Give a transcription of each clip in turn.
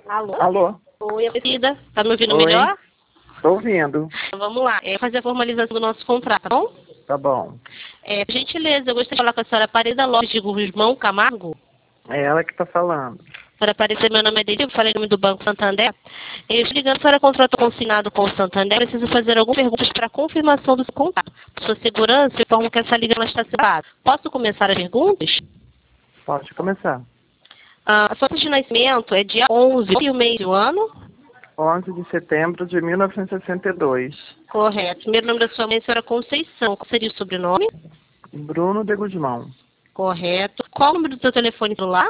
Alô? Alô? Oi, Aparecida. Tá me ouvindo Oi. melhor? Estou ouvindo. Então, vamos lá. Fazer a formalização do nosso contrato, tá bom? Tá bom. Por gentileza, eu gostaria de falar com a senhora Aparecida Lopes de Guzmão Camargo. É ela que está falando. Para aparecer, meu nome é Deise, eu falei o nome do Banco Santander. Eu estou ligando, a senhora contratou consignado com o Santander. Preciso fazer algumas perguntas para confirmação do seu contrato. Sua segurança e como que essa ligação está separada. Posso começar as perguntas? Pode começar. A sua data de nascimento é dia 11 e o mês do ano? 11 de setembro de 1962. Correto. Primeiro nome da sua mãe, a senhora Conceição. Qual seria o sobrenome? Bruno de Guzmão. Correto. Qual o número do seu telefone celular?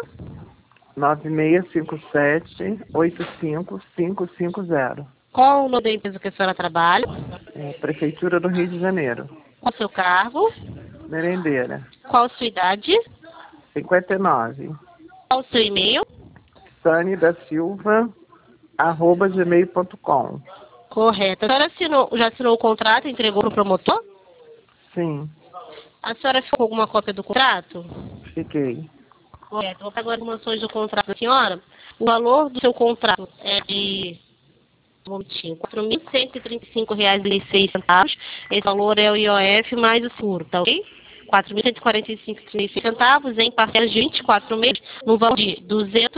9657-85550. Qual o nome da empresa que a senhora trabalha? Prefeitura do Rio de Janeiro. Qual o seu cargo? Merendeira. Qual a sua idade? 59. Qual o seu e-mail? Sani da Silva, @gmail.com. Correto. A senhora já assinou o contrato e entregou para o promotor? Sim, A senhora ficou com alguma cópia do contrato? fiquei. Correto. Vou pegar as informações do contrato da senhora. O valor do seu contrato é de um momentinho, R$ 4.135,06. Esse valor é o IOF mais o seguro, tá ok? R$ 4.145,36 em parcelas de 24 meses, no valor de R$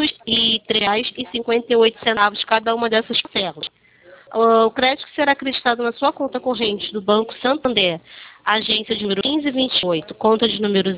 203,58 cada uma dessas parcelas. O crédito será acreditado na sua conta corrente do Banco Santander, agência de número 1528, conta de número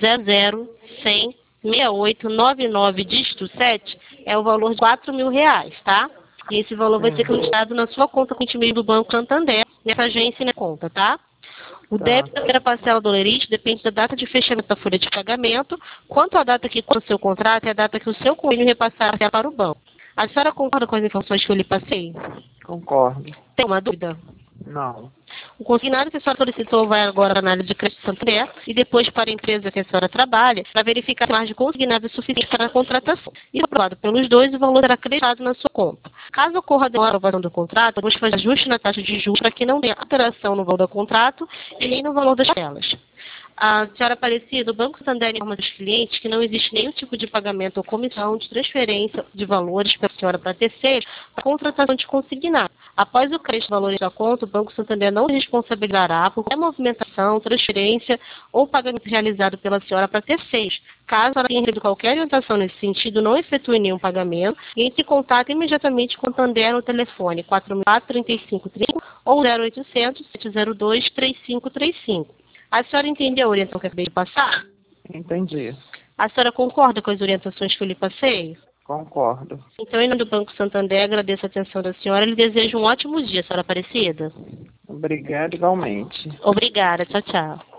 0010068999, dígito 7, é o valor de R$ 4.000, tá? E esse valor vai ser acreditado na sua conta corrente do Banco Santander, nessa agência e na conta, tá? O débito da primeira parcela do lerite depende da data de fechamento da folha de pagamento. Quanto à data que consta o seu contrato, é a data que o seu convênio repassar para o banco. A senhora concorda com as informações que eu lhe passei? Concordo. Tem uma dúvida? Não. O consignado que a senhora solicitou vai agora à análise de crédito Santander e depois para a empresa que a senhora trabalha para verificar se a margem consignada é suficiente para a contratação. E aprovado pelos dois, o valor será acreditado na sua conta. Caso ocorra a aprovação do contrato, vamos fazer ajuste na taxa de juros para que não tenha alteração no valor do contrato e nem no valor das telas. A senhora Aparecida, o Banco Santander informa dos clientes que não existe nenhum tipo de pagamento ou comissão de transferência de valores para a senhora para terceiros para a contratação de consignado. Após o crédito de valores da conta, o Banco Santander não responsabilizará por qualquer movimentação, transferência ou pagamento realizado pela senhora para terceiros. Caso ela tenha recebido qualquer orientação nesse sentido, não efetue nenhum pagamento e entre em contato imediatamente com o Santander no telefone 4.43530 ou 0800 702 3535. A senhora entendeu a orientação que eu acabei de passar? Entendi. A senhora concorda com as orientações que eu lhe passei? Concordo. Então, em nome do Banco Santander, agradeço a atenção da senhora e lhe desejo um ótimo dia, senhora Aparecida. Obrigado igualmente. Obrigada. Tchau, tchau.